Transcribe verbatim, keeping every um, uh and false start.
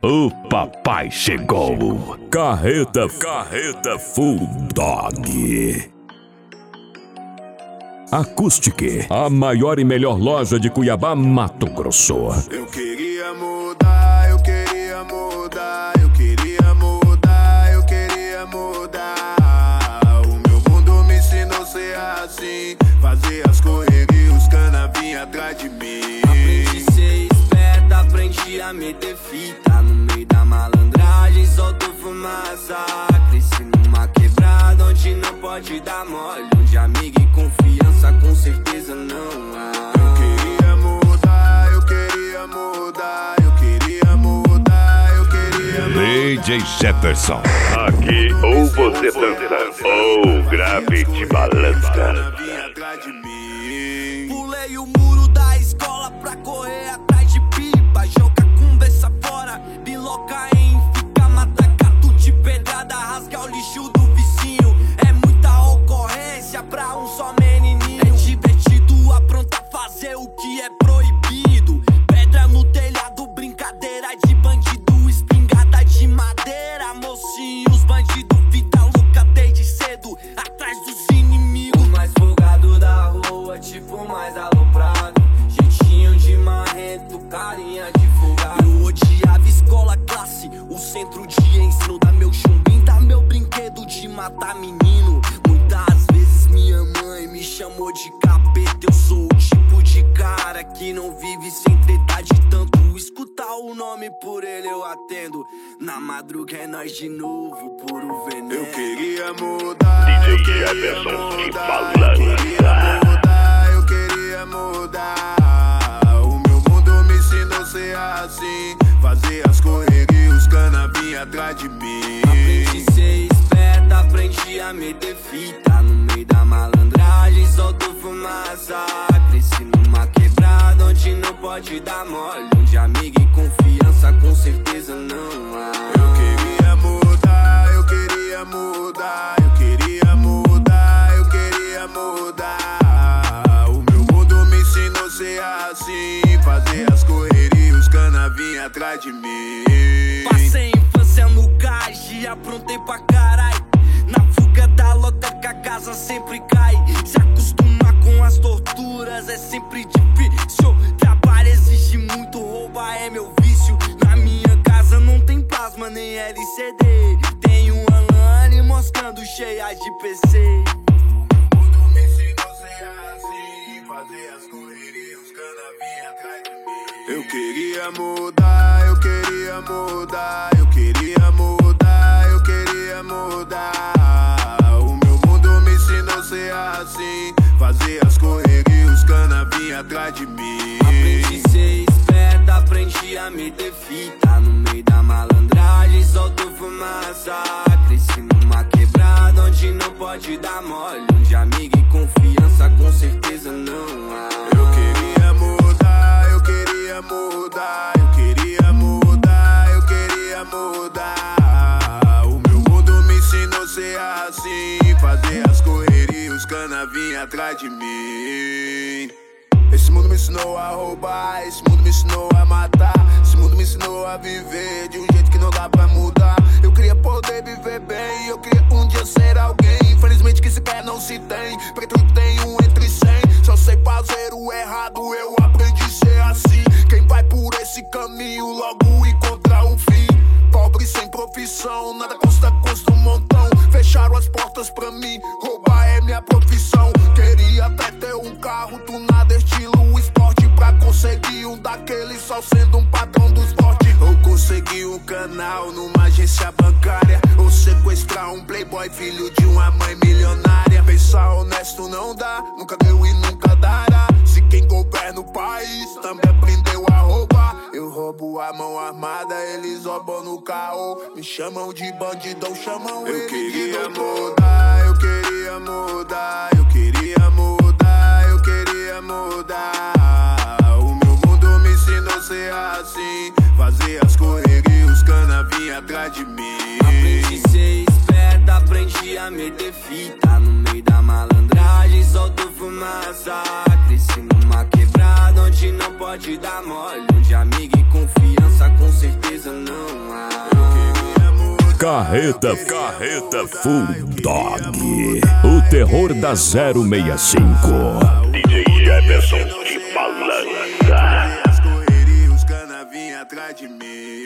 O papai chegou. Carreta, carreta full dog. Acústica, a maior e melhor loja de Cuiabá, Mato Grosso. Eu queria mudar, eu queria mudar, eu queria mudar, eu queria mudar. O meu mundo me ensinou a ser assim, fazer as correrias, os cana vinha atrás de mim. Aprendi a ser esperta, aprendi a meter fita no meio da malandragem, solto fumaça. Cresci numa quebrada onde não pode dar mole, onde amigo e confiança com certeza não há. Eu queria mudar, eu queria mudar, eu queria mudar, eu queria mudar. D J Jefferson. Aqui ou você dança, ou grave te balança. Pulei o muro da escola pra correr atrás de pipa, jogar conversa fora, biloca em fica, mata gato de pedrada, rasgar o lixo do vizinho. É muita ocorrência pra um só menininho. É divertido aprontar fazer o que é proibido. Pedra no telhado, brincadeira de bandido, espingarda de madeira, mocinho. Os bandidos, vida louca desde cedo, atrás dos inimigos. O mais folgado da rua, tipo mais aloprado, jeitinho de marrento, carinha de folgado. Eu odiava escola, classe, o centro de ensino. Da meu chumbim, da meu brinquedo de matar menino. Muitas vezes minha mãe me chamou de capeta. Eu sou o tipo de cara que não vive sem tretar, de tanto escutar o nome por ele eu atendo. Na madruga é nós de novo, puro veneno. Eu queria mudar, D J eu queria Jefferson te mudar, eu queria mudar, eu queria mudar. O meu mundo me ensinou a ser assim, fazer as correrias, os cana vinha atrás de mim. Aprendi a ser esperta, aprendi a meter fita no meio da malandragem, solto fumaça. Cresci numa quebrada onde não pode dar mole, onde amigo e confiança com certeza não há. Eu queria mudar, eu queria mudar, eu queria mudar, eu queria mudar. O meu mundo me ensinou a ser assim, fazer as correrias, os cana vinha atrás de mim. Passei infância no gás e aprontei pra carai. Na fuga da loteca a casa sempre cai. Se acostumar com as torturas é sempre difícil. Trabalho exige muito, roubar é meu vício. Na minha casa não tem plasma nem L C D. Tem uma LAN mostrando cheia de P C. O mundo me ensinou a ser assim, fazer as correrias, os cana vinha atrás de mim. Eu queria mudar, eu queria mudar, eu queria mudar, eu queria mudar. O meu mundo me ensinou a ser assim, fazer as correrias, os cana vinha atrás de mim. Aprendi a ser esperta, aprendi a meter fita no meio da malandragem, solto fumaça. Cresci numa quebrada onde não pode dar mole, onde amigo e confiança com certeza não há. Eu queria mudar, eu queria mudar, eu queria mudar, eu queria mudar. O meu mundo me ensinou a ser assim, fazer as correrias, os cana vinha atrás de mim. Esse mundo me ensinou a roubar, esse mundo me ensinou a matar, esse mundo me ensinou a viver de um jeito que não dá pra mudar. Eu queria poder viver bem, eu queria um dia ser alguém. Infelizmente que se quer não se tem, preto tem um entre cem. Só sei fazer o errado, eu aprendi a ser assim. Quem vai por esse caminho logo encontra um fim. Pobre sem profissão, nada custa, custa um montão. Fecharam as portas pra mim, roubar é minha profissão. Queria até ter um carro tunado estilo esporte, pra conseguir um daqueles só sendo um patrão dos fortes. Ou conseguir um canal numa agência bancária, ou sequestrar um playboy filho de uma mãe milionária. Pensar honesto não dá, nunca deu e nunca dará. Se quem governa o país também aprendeu a roubar. Eu roubo a mão armada, eles roubam no carro. Me chamam de bandidão, chamam eu ele queria de doutor. mudar, eu queria mudar, eu queria mudar, eu queria mudar. O meu mundo me ensinou a ser assim, fazer as correrias, os cana vinha atrás de mim. Aprendi a ser esperta, aprendi a meter fita no meio da malandragem, solto fumaça. Cresci numa quebrada onde não pode dar mole, onde amigo e confiança com certeza não Carreta, carreta full dog. O terror da zero seis cinco. D J Jefferson de Balança. As correrias, os cana vinha atrás de mim.